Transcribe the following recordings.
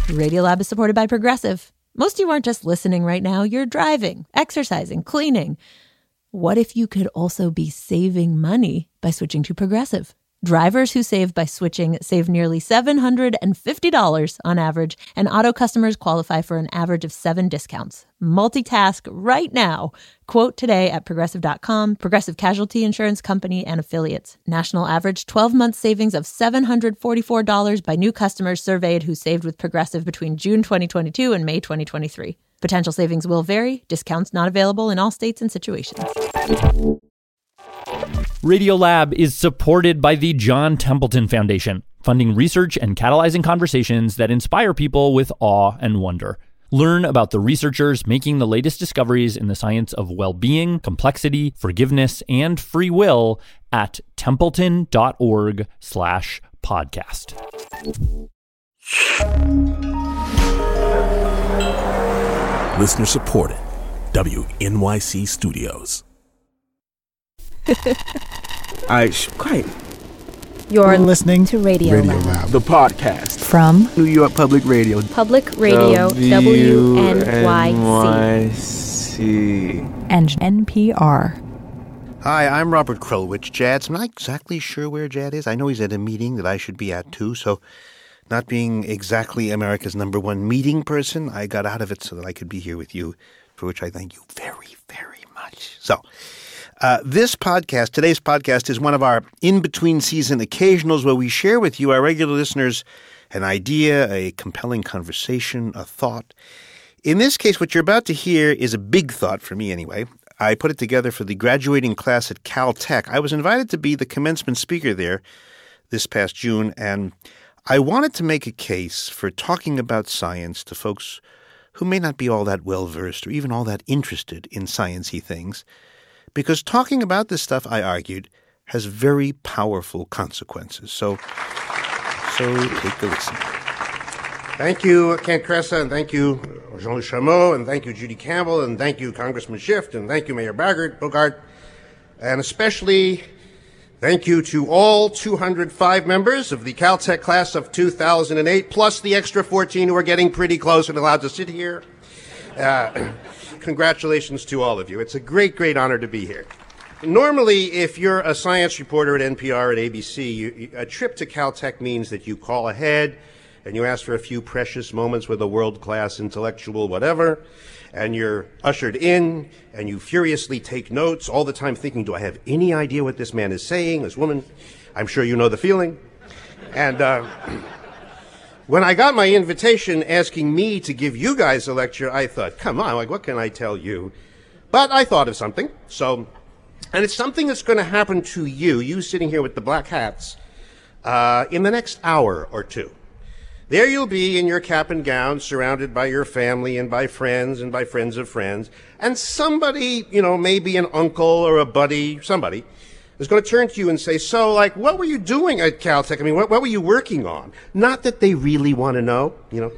Radiolab is supported by Progressive. Most of you aren't just listening right now. You're driving, exercising, cleaning. What if you could also be saving money by switching to Progressive? Drivers who save by switching save nearly $750 on average, and auto customers qualify for an average of 7 discounts. Multitask right now. Quote today at Progressive.com. Progressive Casualty Insurance Company and Affiliates. National average 12-month savings of $744 by new customers surveyed who saved with Progressive between June 2022 and May 2023. Potential savings will vary. Discounts not available in all states and situations. Radiolab is supported by the John Templeton Foundation, funding research and catalyzing conversations that inspire people with awe and wonder. Learn about the researchers making the latest discoveries in the science of well-being, complexity, forgiveness, and free will at templeton.org/podcast. Listener supported. WNYC Studios. Quiet. You're listening to Radio Lab, the podcast from New York Public Radio. Public Radio WNYC and NPR. Hi, I'm Robert Krulwich. Jad's not exactly sure where Jad is. I know he's at a meeting that I should be at too, so not being exactly America's #1 meeting person, I got out of it so that I could be here with you, for which I thank you very, very much. So, today's podcast, is one of our in-between season occasionals where we share with you, our regular listeners, an idea, a compelling conversation, a thought. In this case, what you're about to hear is a big thought for me anyway. I put it together for the graduating class at Caltech. I was invited to be the commencement speaker there this past June, and I wanted to make a case for talking about science to folks who may not be all that well-versed or even all that interested in sciencey things. Because talking about this stuff, I argued, has very powerful consequences. So take a listen. Thank you, Kent Kressa, and thank you, Jean Chameau, and thank you, Judy Campbell, and thank you, Congressman Schiff, and thank you, Mayor Bogart, and especially thank you to all 205 members of the Caltech class of 2008, plus the extra 14 who are getting pretty close and allowed to sit here. Congratulations to all of you. It's a great, great honor to be here. Normally, if you're a science reporter at NPR, at ABC, a trip to Caltech means that you call ahead and you ask for a few precious moments with a world-class intellectual whatever, and you're ushered in and you furiously take notes, all the time thinking, do I have any idea what this man is saying, this woman? I'm sure you know the feeling. And when I got my invitation asking me to give you guys a lecture, I thought, come on, like, what can I tell you? But I thought of something. And it's something that's going to happen to you sitting here with the black hats, in the next hour or two. There you'll be in your cap and gown, surrounded by your family and by friends and by friends of friends. And somebody, maybe an uncle or a buddy, somebody, is going to turn to you and say, so, what were you doing at Caltech? I mean, what were you working on? Not that they really want to know,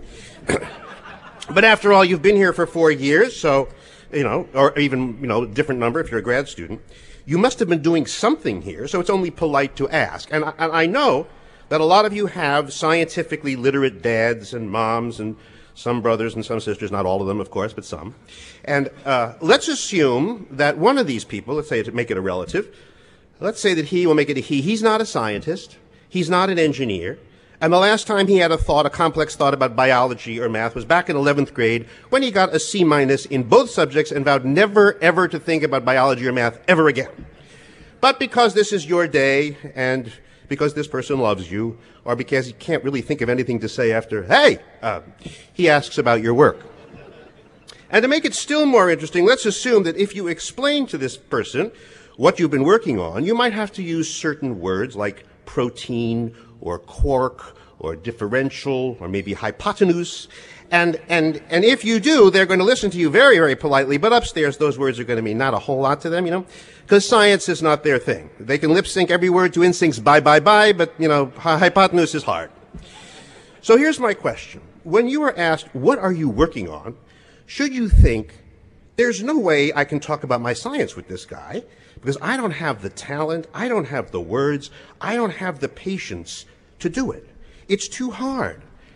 But after all, you've been here for 4 years, so, or even, different number if you're a grad student. You must have been doing something here, so it's only polite to ask. And I know that a lot of you have scientifically literate dads and moms and some brothers and some sisters, not all of them, of course, but some. And let's assume that one of these people, let's say to make it a relative, let's say that we'll make it a he. He's not a scientist. He's not an engineer. And the last time he had a complex thought about biology or math was back in 11th grade when he got a C- in both subjects and vowed never, ever to think about biology or math ever again. But because this is your day and because this person loves you, or because he can't really think of anything to say after, hey, he asks about your work. And to make it still more interesting, let's assume that if you explain to this person what you've been working on, you might have to use certain words like protein or quark or differential or maybe hypotenuse. And if you do, they're going to listen to you very, very politely, but upstairs those words are going to mean not a whole lot to them, because science is not their thing. They can lip sync every word to instincts, bye, but, hypotenuse is hard. So here's my question. When you are asked, what are you working on, should you think, there's no way I can talk about my science with this guy, because I don't have the talent, I don't have the words, I don't have the patience to do it. It's too hard.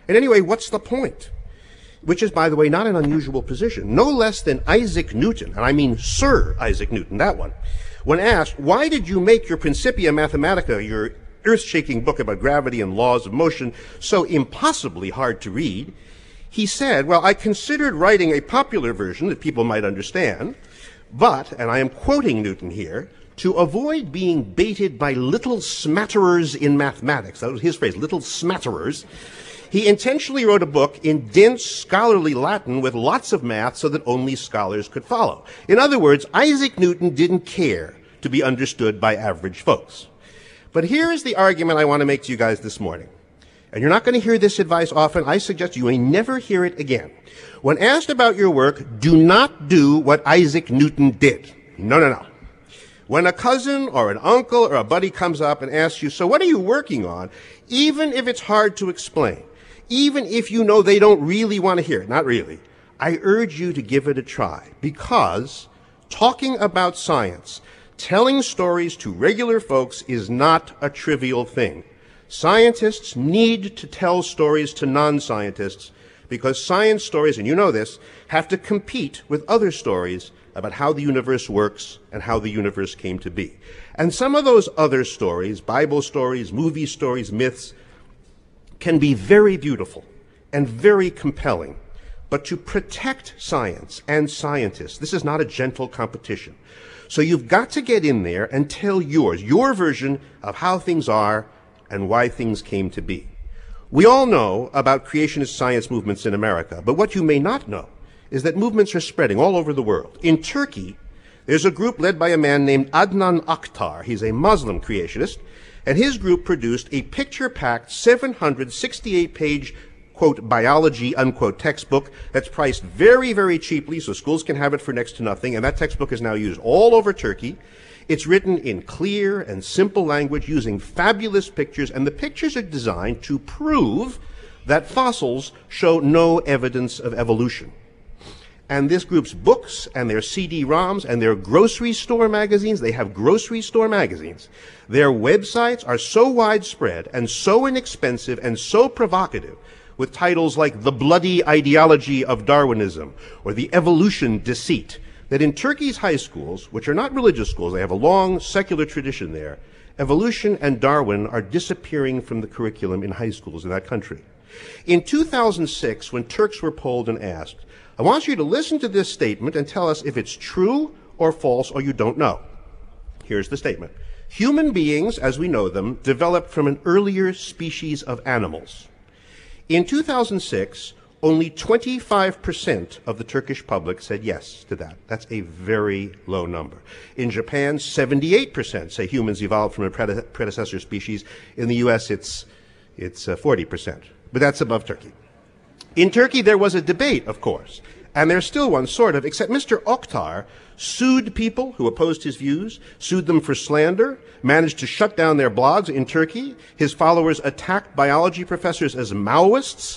And anyway, what's the point? Which is, by the way, not an unusual position. No less than Isaac Newton, and I mean Sir Isaac Newton, that one, when asked, why did you make your Principia Mathematica, your earth-shaking book about gravity and laws of motion, so impossibly hard to read? He said, well, I considered writing a popular version that people might understand, but, and I am quoting Newton here, to avoid being baited by little smatterers in mathematics, that was his phrase, little smatterers, he intentionally wrote a book in dense scholarly Latin with lots of math so that only scholars could follow. In other words, Isaac Newton didn't care to be understood by average folks. But here's the argument I want to make to you guys this morning. And you're not going to hear this advice often. I suggest you may never hear it again. When asked about your work, do not do what Isaac Newton did. No. When a cousin or an uncle or a buddy comes up and asks you, so what are you working on? Even if it's hard to explain, even if you know they don't really want to hear it, not really, I urge you to give it a try, because talking about science, telling stories to regular folks is not a trivial thing. Scientists need to tell stories to non-scientists because science stories, and you know this, have to compete with other stories about how the universe works and how the universe came to be. And some of those other stories, Bible stories, movie stories, myths, can be very beautiful and very compelling. But to protect science and scientists, this is not a gentle competition. So you've got to get in there and tell yours, your version of how things are and why things came to be. We all know about creationist science movements in America, but what you may not know is that movements are spreading all over the world. In Turkey, there's a group led by a man named Adnan Akhtar. He's a Muslim creationist, and his group produced a picture-packed 768-page, quote, biology, unquote, textbook that's priced very, very cheaply so schools can have it for next to nothing, and that textbook is now used all over Turkey. It's written in clear and simple language using fabulous pictures, and the pictures are designed to prove that fossils show no evidence of evolution. And this group's books and their CD-ROMs and their grocery store magazines, they have grocery store magazines. Their websites are so widespread and so inexpensive and so provocative, with titles like The Bloody Ideology of Darwinism or The Evolution Deceit, that in Turkey's high schools, which are not religious schools, they have a long secular tradition there, evolution and Darwin are disappearing from the curriculum in high schools in that country. In 2006, when Turks were polled and asked, I want you to listen to this statement and tell us if it's true or false or you don't know. Here's the statement. Human beings, as we know them, developed from an earlier species of animals. In 2006, only 25% of the Turkish public said yes to that. That's a very low number. In Japan, 78% say humans evolved from a predecessor species. In the U.S., it's 40%. But that's above Turkey. In Turkey, there was a debate, of course, and there's still one, sort of, except Mr. Akhtar sued people who opposed his views, sued them for slander, managed to shut down their blogs in Turkey. His followers attacked biology professors as Maoists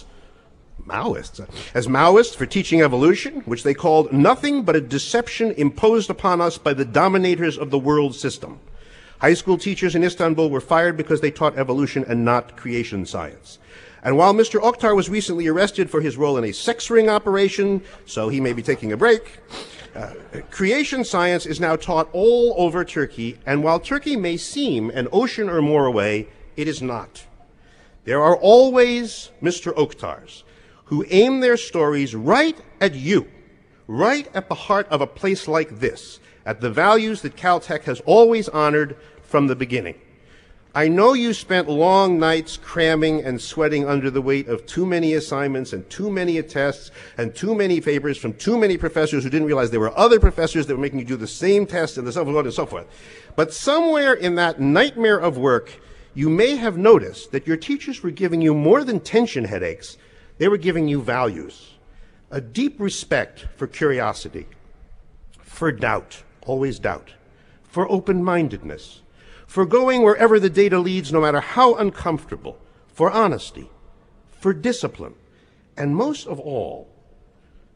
for teaching evolution, which they called nothing but a deception imposed upon us by the dominators of the world system. High school teachers in Istanbul were fired because they taught evolution and not creation science. And while Mr. Akhtar was recently arrested for his role in a sex ring operation, so he may be taking a break, creation science is now taught all over Turkey, and while Turkey may seem an ocean or more away, it is not. There are always Mr. Akhtars who aim their stories right at you, right at the heart of a place like this, at the values that Caltech has always honored from the beginning. I know you spent long nights cramming and sweating under the weight of too many assignments and too many tests and too many papers from too many professors who didn't realize there were other professors that were making you do the same test and so forth and so forth. But somewhere in that nightmare of work, you may have noticed that your teachers were giving you more than tension headaches. They were giving you values, a deep respect for curiosity, for doubt, always doubt, for open-mindedness, for going wherever the data leads, no matter how uncomfortable, for honesty, for discipline, and most of all,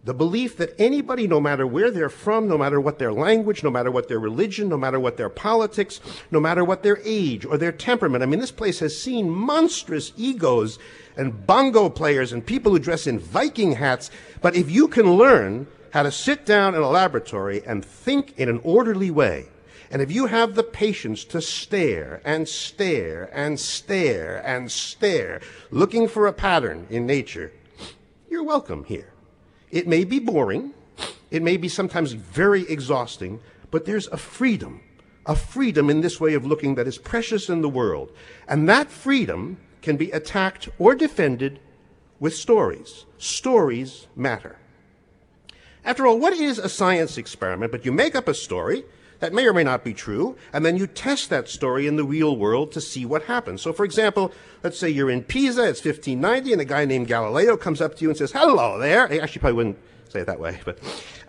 The belief that anybody, no matter where they're from, no matter what their language, no matter what their religion, no matter what their politics, no matter what their age or their temperament. I mean, this place has seen monstrous egos and bongo players and people who dress in Viking hats. But if you can learn how to sit down in a laboratory and think in an orderly way, and if you have the patience to stare and stare and stare and stare, looking for a pattern in nature, you're welcome here. It may be boring, it may be sometimes very exhausting, but there's a freedom in this way of looking that is precious in the world. And that freedom can be attacked or defended with stories. Stories matter. After all, what is a science experiment? But you make up a story that may or may not be true, and then you test that story in the real world to see what happens. So, for example, let's say you're in Pisa, it's 1590, and a guy named Galileo comes up to you and says, "Hello there." He actually probably wouldn't say it that way, but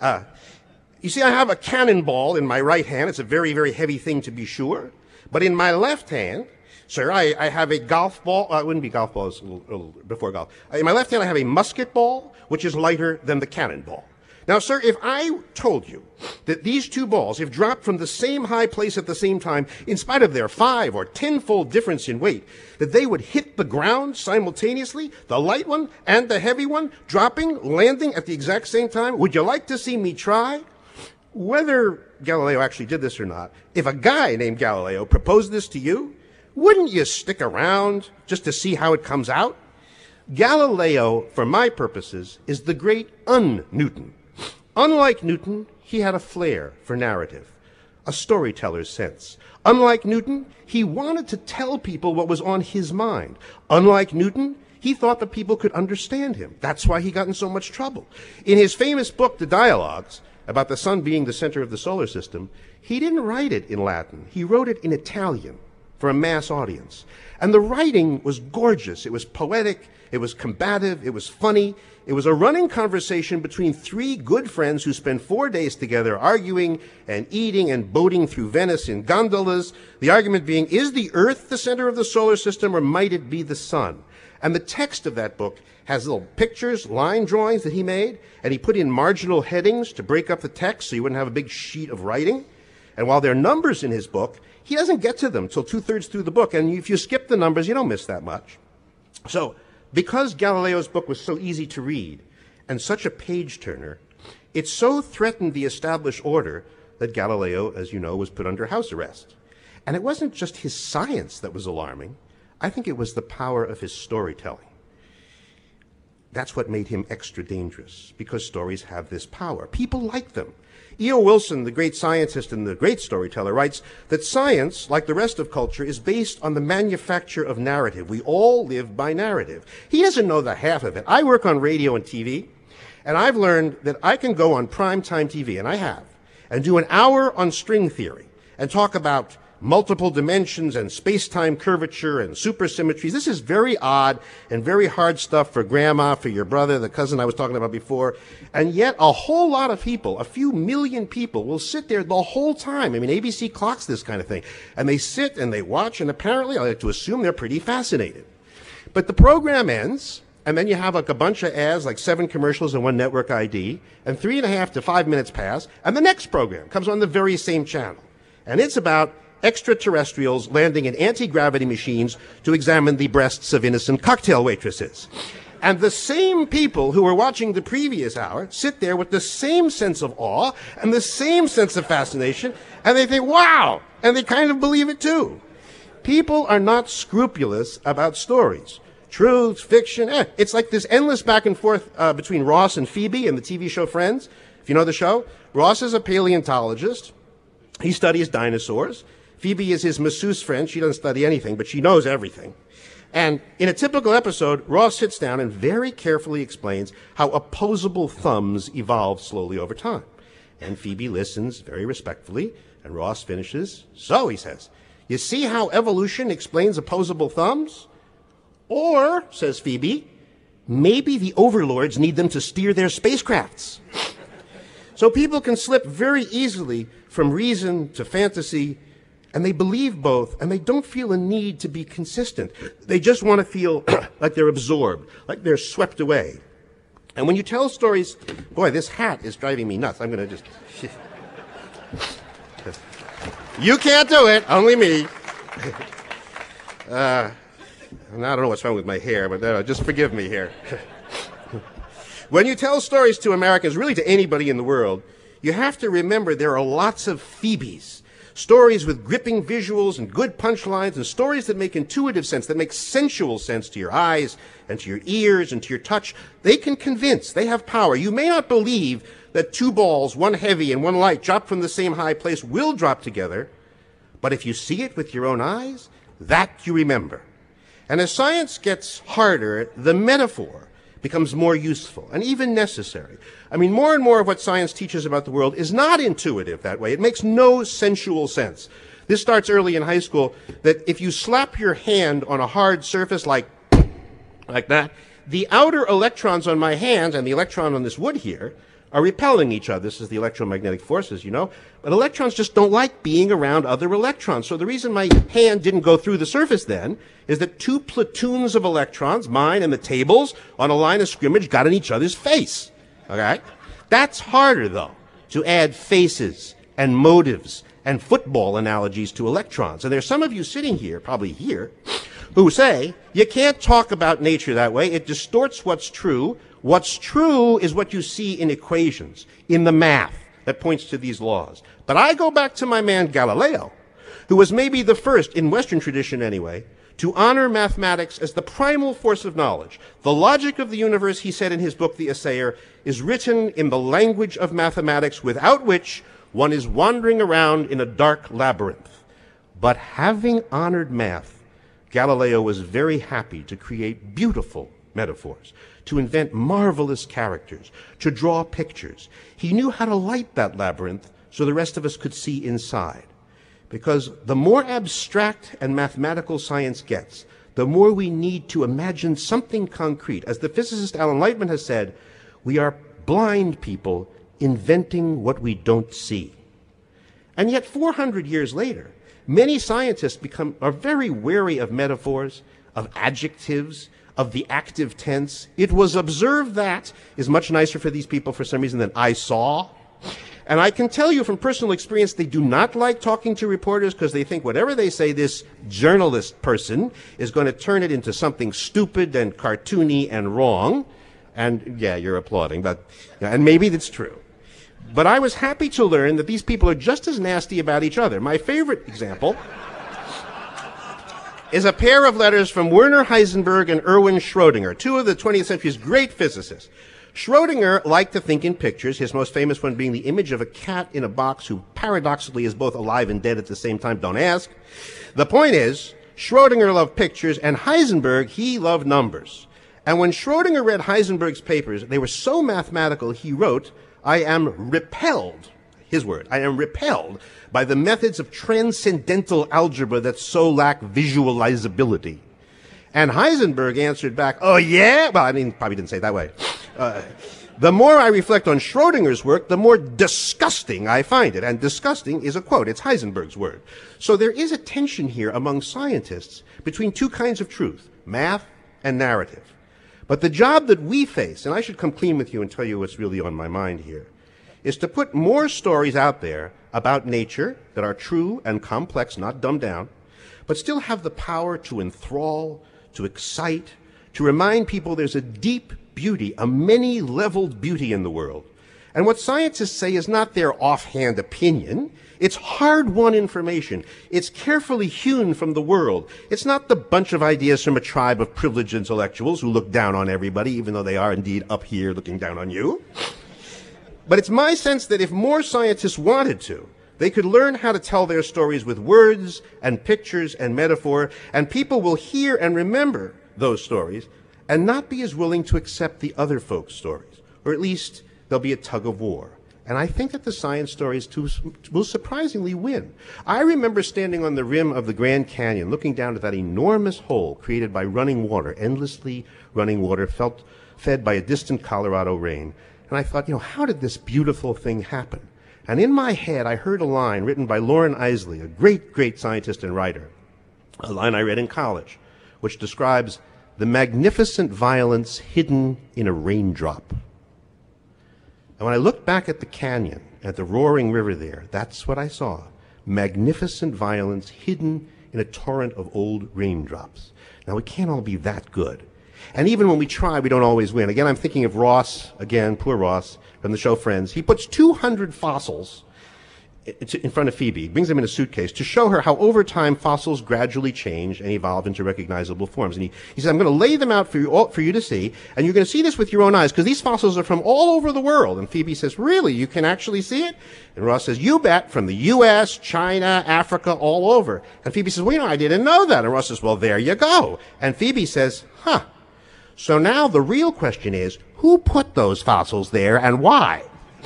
you see, I have a cannonball in my right hand. It's a very, very heavy thing to be sure. But in my left hand, sir, I have a golf ball. It wouldn't be golf ball, it's a little before golf. In my left hand, I have a musket ball, which is lighter than the cannonball. Now, sir, if I told you that these two balls, if dropped from the same high place at the same time, in spite of their 5 or 10-fold difference in weight, that they would hit the ground simultaneously, the light one and the heavy one, dropping, landing at the exact same time, would you like to see me try? Whether Galileo actually did this or not, if a guy named Galileo proposed this to you, wouldn't you stick around just to see how it comes out? Galileo, for my purposes, is the great un-Newton. Unlike Newton, he had a flair for narrative, a storyteller's sense. Unlike Newton, he wanted to tell people what was on his mind. Unlike Newton, he thought that people could understand him. That's why he got in so much trouble. In his famous book, The Dialogues, about the sun being the center of the solar system, he didn't write it in Latin. He wrote it in Italian for a mass audience. And the writing was gorgeous. It was poetic. It was combative. It was funny. It was a running conversation between 3 good friends who spent 4 days together arguing and eating and boating through Venice in gondolas. The argument being, is the Earth the center of the solar system or might it be the sun? And the text of that book has little pictures, line drawings that he made, and he put in marginal headings to break up the text so you wouldn't have a big sheet of writing. And while there are numbers in his book, he doesn't get to them till 2/3 through the book. And if you skip the numbers, you don't miss that much. So, because Galileo's book was so easy to read and such a page-turner, it so threatened the established order that Galileo, as you know, was put under house arrest. And it wasn't just his science that was alarming. I think it was the power of his storytelling. That's what made him extra dangerous, because stories have this power. People like them. E.O. Wilson, the great scientist and the great storyteller, writes that science, like the rest of culture, is based on the manufacture of narrative. We all live by narrative. He doesn't know the half of it. I work on radio and TV, and I've learned that I can go on primetime TV, and I have, and do an hour on string theory and talk about multiple dimensions and space-time curvature and supersymmetries. This is very odd and very hard stuff for grandma, for your brother, the cousin I was talking about before. And yet a whole lot of people, a few million people, will sit there the whole time. I mean, ABC clocks this kind of thing. And they sit and they watch, and apparently, I like to assume they're pretty fascinated. But the program ends, and then you have like a bunch of ads, like 7 commercials and 1 network ID, and 3.5 to 5 minutes pass, and the next program comes on the very same channel. And it's about extraterrestrials landing in anti-gravity machines to examine the breasts of innocent cocktail waitresses. And the same people who were watching the previous hour sit there with the same sense of awe and the same sense of fascination, and they think, wow, and they kind of believe it too. People are not scrupulous about stories. Truth, fiction, it's like this endless back and forth between Ross and Phoebe in the TV show Friends. If you know the show, Ross is a paleontologist. He studies dinosaurs. Phoebe is his masseuse friend. She doesn't study anything, but she knows everything. And in a typical episode, Ross sits down and very carefully explains how opposable thumbs evolve slowly over time. And Phoebe listens very respectfully, and Ross finishes. So, he says, you see how evolution explains opposable thumbs? Or, says Phoebe, maybe the overlords need them to steer their spacecrafts. So people can slip very easily from reason to fantasy, and they believe both, and they don't feel a need to be consistent. They just want to feel like they're absorbed, like they're swept away. And when you tell stories, boy, this hat is driving me nuts. I'm going to just... You can't do it, only me. I don't know what's wrong with my hair, but just forgive me here. When you tell stories to Americans, really to anybody in the world, you have to remember there are lots of Phoebes. Stories with gripping visuals and good punchlines, and stories that make intuitive sense, that make sensual sense to your eyes and to your ears and to your touch. They can convince. They have power. You may not believe that two balls, one heavy and one light, dropped from the same high place will drop together, but if you see it with your own eyes, that you remember. And as science gets harder, the metaphor becomes more useful and even necessary. I mean, more and more of what science teaches about the world is not intuitive that way. It makes no sensual sense. This starts early in high school, that if you slap your hand on a hard surface like that, the outer electrons on my hands and the electron on this wood here are repelling each other. This is the electromagnetic forces, you know. But electrons just don't like being around other electrons. So the reason my hand didn't go through the surface then is that two platoons of electrons, mine and the table's, on a line of scrimmage got in each other's face. Okay? That's harder, though, to add faces and motives and football analogies to electrons. And there's some of you sitting here, probably here, who say, you can't talk about nature that way. It distorts what's true. What's true is what you see in equations, in the math that points to these laws. But I go back to my man Galileo, who was maybe the first, in Western tradition anyway, to honor mathematics as the primal force of knowledge. The logic of the universe, he said in his book, The Assayer, is written in the language of mathematics, without which one is wandering around in a dark labyrinth. But having honored math, Galileo was very happy to create beautiful metaphors, to invent marvelous characters, to draw pictures. He knew how to light that labyrinth so the rest of us could see inside. Because the more abstract and mathematical science gets, the more we need to imagine something concrete. As the physicist Alan Lightman has said, we are blind people inventing what we don't see. And yet 400 years later, many scientists are very wary of metaphors, of adjectives, of the active tense. It was observed that is much nicer for these people for some reason than I saw. And I can tell you from personal experience, they do not like talking to reporters because they think whatever they say, this journalist person is going to turn it into something stupid and cartoony and wrong. And yeah, you're applauding, but and maybe that's true. But I was happy to learn that these people are just as nasty about each other. My favorite example is a pair of letters from Werner Heisenberg and Erwin Schrödinger, two of the 20th century's great physicists. Schrödinger liked to think in pictures, his most famous one being the image of a cat in a box who paradoxically is both alive and dead at the same time. Don't ask. The point is, Schrödinger loved pictures, and Heisenberg, he loved numbers. And when Schrödinger read Heisenberg's papers, they were so mathematical, he wrote, I am repelled, his word, I am repelled by the methods of transcendental algebra that so lack visualizability. And Heisenberg answered back, oh yeah? Well, I mean, probably didn't say it that way. The more I reflect on Schrödinger's work, the more disgusting I find it. And disgusting is a quote. It's Heisenberg's word. So there is a tension here among scientists between two kinds of truth, math and narrative. But the job that we face, and I should come clean with you and tell you what's really on my mind here, is to put more stories out there about nature that are true and complex, not dumbed down, but still have the power to enthrall, to excite, to remind people there's a deep beauty, a many-leveled beauty in the world. And what scientists say is not their offhand opinion. It's hard-won information. It's carefully hewn from the world. It's not the bunch of ideas from a tribe of privileged intellectuals who look down on everybody, even though they are indeed up here looking down on you. But it's my sense that if more scientists wanted to, they could learn how to tell their stories with words and pictures and metaphor, and people will hear and remember those stories and not be as willing to accept the other folks' stories. Or at least there'll be a tug of war. And I think that the science stories will surprisingly win. I remember standing on the rim of the Grand Canyon, looking down at that enormous hole created by running water, endlessly running water, fed by a distant Colorado rain. And I thought, how did this beautiful thing happen? And in my head, I heard a line written by Loren Eiseley, a great, great scientist and writer, a line I read in college, which describes the magnificent violence hidden in a raindrop. And when I looked back at the canyon, at the roaring river there, that's what I saw. Magnificent violence hidden in a torrent of old raindrops. Now, it can't all be that good. And even when we try, we don't always win. Again, I'm thinking of Ross, again, poor Ross, from the show Friends. He puts 200 fossils in front of Phoebe, brings them in a suitcase to show her how over time fossils gradually change and evolve into recognizable forms. And he says, I'm going to lay them out for you to see, and you're going to see this with your own eyes, because these fossils are from all over the world. And Phoebe says, really, you can actually see it? And Ross says, you bet, from the U.S., China, Africa, all over. And Phoebe says, well, I didn't know that. And Ross says, well, there you go. And Phoebe says, so now the real question is, who put those fossils there and why?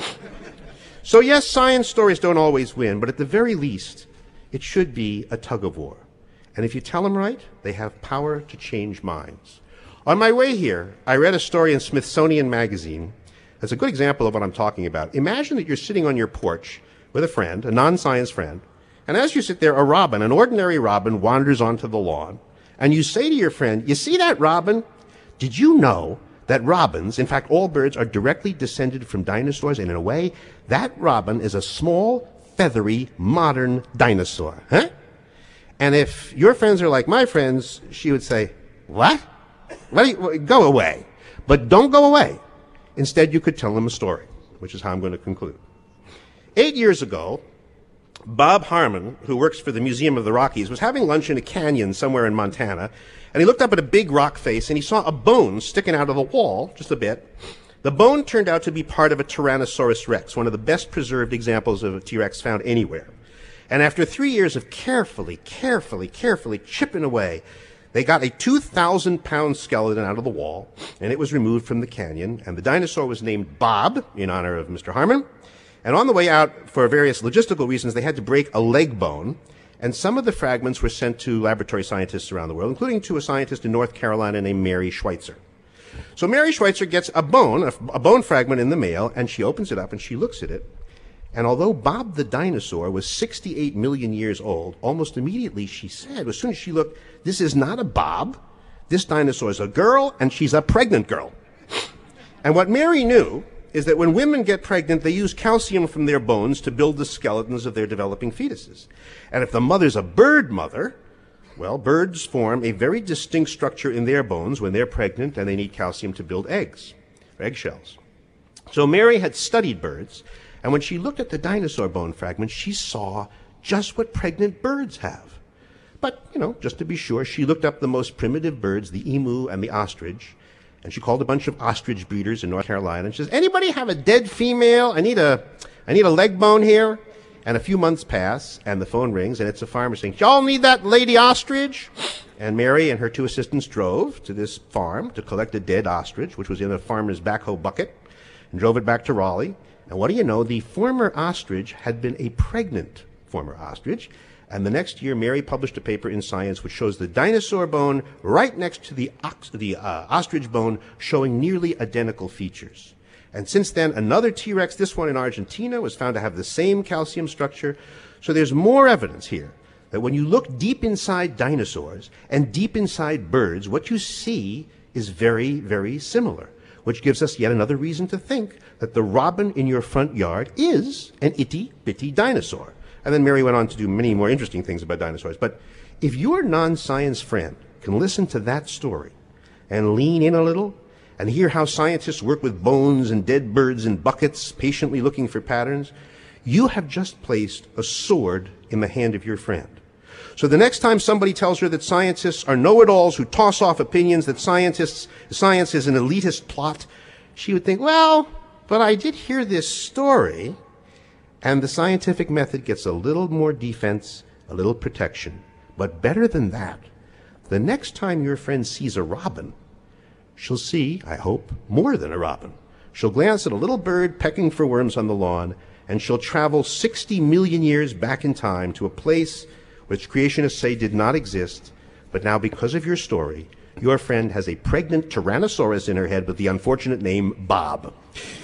So yes, science stories don't always win, but at the very least, it should be a tug-of-war. And if you tell them right, they have power to change minds. On my way here, I read a story in Smithsonian Magazine that's a good example of what I'm talking about. Imagine that you're sitting on your porch with a friend, a non-science friend, and as you sit there, a robin, an ordinary robin, wanders onto the lawn, and you say to your friend, you see that robin? Did you know that robins, in fact, all birds, are directly descended from dinosaurs, and in a way, that robin is a small, feathery, modern dinosaur, huh? And if your friends are like my friends, she would say, what? Go away. But don't go away. Instead, you could tell them a story, which is how I'm going to conclude. 8 years ago, Bob Harmon, who works for the Museum of the Rockies, was having lunch in a canyon somewhere in Montana, and he looked up at a big rock face, and he saw a bone sticking out of the wall, just a bit. The bone turned out to be part of a Tyrannosaurus rex, one of the best preserved examples of a T-Rex found anywhere. And after 3 years of carefully chipping away, they got a 2,000-pound skeleton out of the wall, and it was removed from the canyon, and the dinosaur was named Bob, in honor of Mr. Harmon. And on the way out, for various logistical reasons, they had to break a leg bone, and some of the fragments were sent to laboratory scientists around the world, including to a scientist in North Carolina named Mary Schweitzer. So Mary Schweitzer gets a bone fragment in the mail, and she opens it up and she looks at it. And although Bob the dinosaur was 68 million years old, almost immediately she said, as soon as she looked, this is not a Bob. This dinosaur is a girl, and she's a pregnant girl. And what Mary knew is that when women get pregnant, they use calcium from their bones to build the skeletons of their developing fetuses. And if the mother's a bird mother, well, birds form a very distinct structure in their bones when they're pregnant and they need calcium to build eggs, or eggshells. So Mary had studied birds, and when she looked at the dinosaur bone fragment, she saw just what pregnant birds have. But, just to be sure, she looked up the most primitive birds, the emu and the ostrich, and she called a bunch of ostrich breeders in North Carolina, and she says, anybody have a dead female? I need a leg bone here. And a few months pass, and the phone rings, and it's a farmer saying, y'all need that lady ostrich? And Mary and her two assistants drove to this farm to collect a dead ostrich, which was in a farmer's backhoe bucket, and drove it back to Raleigh. And what do you know? The former ostrich had been a pregnant former ostrich. And the next year, Mary published a paper in Science which shows the dinosaur bone right next to the ostrich bone, showing nearly identical features. And since then, another T-Rex, this one in Argentina, was found to have the same calcium structure. So there's more evidence here that when you look deep inside dinosaurs and deep inside birds, what you see is very, very similar, which gives us yet another reason to think that the robin in your front yard is an itty-bitty dinosaur. And then Mary went on to do many more interesting things about dinosaurs. But if your non-science friend can listen to that story and lean in a little and hear how scientists work with bones and dead birds in buckets, patiently looking for patterns, you have just placed a sword in the hand of your friend. So the next time somebody tells her that scientists are know-it-alls who toss off opinions, that science is an elitist plot, she would think, well, but I did hear this story. And the scientific method gets a little more defense, a little protection. But better than that, the next time your friend sees a robin, she'll see, I hope, more than a robin. She'll glance at a little bird pecking for worms on the lawn, and she'll travel 60 million years back in time to a place which creationists say did not exist, but now because of your story, your friend has a pregnant Tyrannosaurus in her head with the unfortunate name Bob,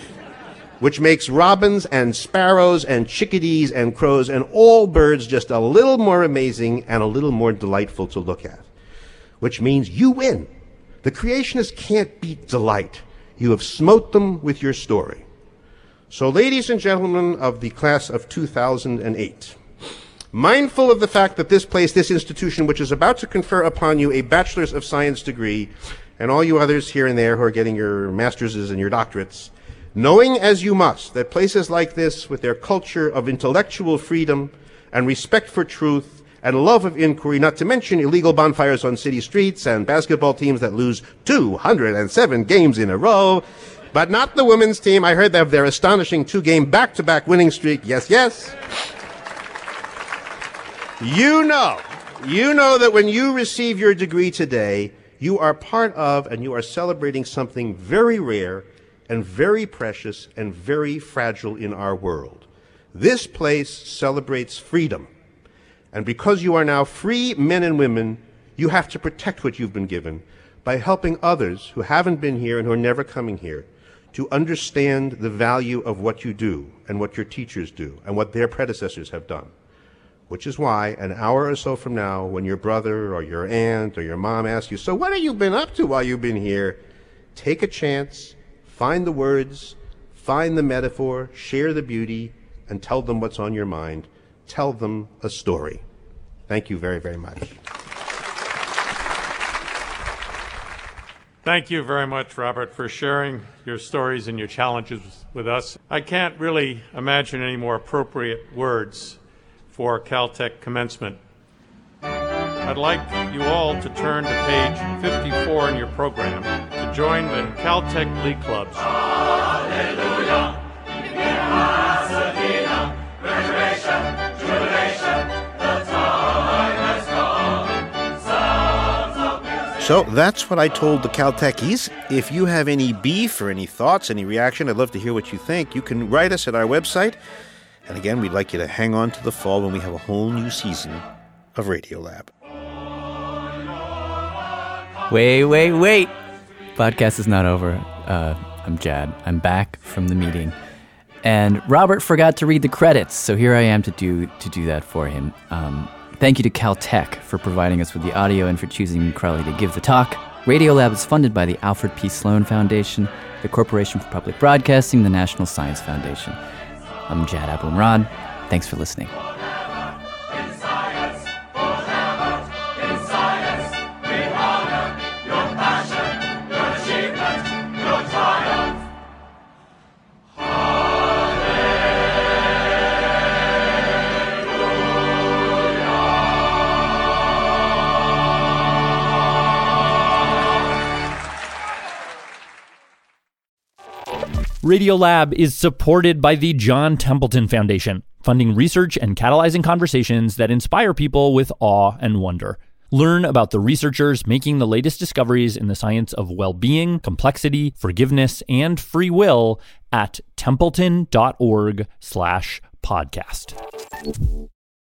which makes robins and sparrows and chickadees and crows and all birds just a little more amazing and a little more delightful to look at, which means you win. The creationists can't beat delight. You have smote them with your story. So, ladies and gentlemen of the class of 2008, mindful of the fact that this institution, which is about to confer upon you a Bachelor's of Science degree, and all you others here and there who are getting your master's and your doctorates, knowing as you must that places like this, with their culture of intellectual freedom and respect for truth and love of inquiry, not to mention illegal bonfires on city streets and basketball teams that lose 207 games in a row, but not the women's team. I heard of their astonishing 2-game back-to-back winning streak. Yes, yes. You know that when you receive your degree today, you are part of and you are celebrating something very rare and very precious and very fragile in our world. This place celebrates freedom. And because you are now free men and women, you have to protect what you've been given by helping others who haven't been here and who are never coming here to understand the value of what you do and what your teachers do and what their predecessors have done. Which is why an hour or so from now, when your brother or your aunt or your mom asks you, so what have you been up to while you've been here? Take a chance, find the words, find the metaphor, share the beauty, and tell them what's on your mind. Tell them a story. Thank you very, very much. Thank you very much, Robert, for sharing your stories and your challenges with us. I can't really imagine any more appropriate words for Caltech commencement. I'd like you all to turn to page 54 in your program to join the Caltech Glee Clubs. Hallelujah! Restoration, jubilation, the time has come. So that's what I told the Caltechies. If you have any beef or any thoughts, any reaction, I'd love to hear what you think. You can write us at our website. And again, we'd like you to hang on to the fall when we have a whole new season of Radiolab. Wait. Podcast is not over. I'm Jad. I'm back from the meeting. And Robert forgot to read the credits, so here I am to do that for him. Thank you to Caltech for providing us with the audio and for choosing Crowley to give the talk. Radiolab is funded by the Alfred P. Sloan Foundation, the Corporation for Public Broadcasting, the National Science Foundation. I'm Jad Abumrad. Thanks for listening. Radiolab is supported by the John Templeton Foundation, funding research and catalyzing conversations that inspire people with awe and wonder. Learn about the researchers making the latest discoveries in the science of well-being, complexity, forgiveness, and free will at templeton.org/podcast.